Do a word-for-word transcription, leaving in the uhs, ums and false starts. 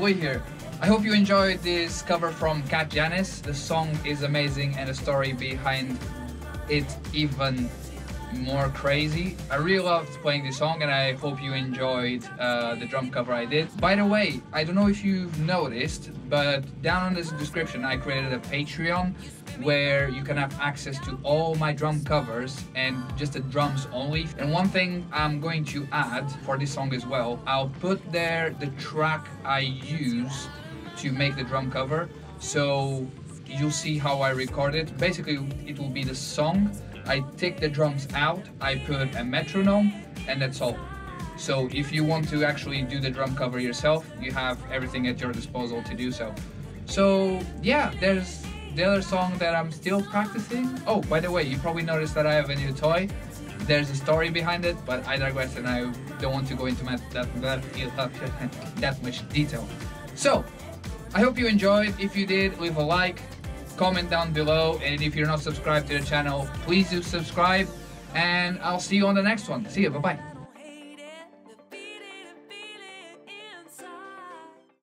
Boy here. I hope you enjoyed this cover from Cat Janice. The song is amazing and the story behind it even more crazy. I really loved playing this song and I hope you enjoyed uh, the drum cover I did. By the way, I don't know if you've noticed, but down in this description I created a Patreon where you can have access to all my drum covers and just the drums only. And one thing I'm going to add for this song as well, I'll put there the track I use to make the drum cover, so you'll see how I record it. Basically it will be the song, I take the drums out, I put a metronome, and that's all. So if you want to actually do the drum cover yourself, you have everything at your disposal to do so. So yeah, there's the other song that I'm still practicing. Oh, by the way, you probably noticed that I have a new toy. There's a story behind it, but I digress and I don't want to go into that, that, that, that much detail. So, I hope you enjoyed. If you did, leave a like, comment down below, and if you're not subscribed to the channel, please do subscribe, and I'll see you on the next one. See you, bye bye.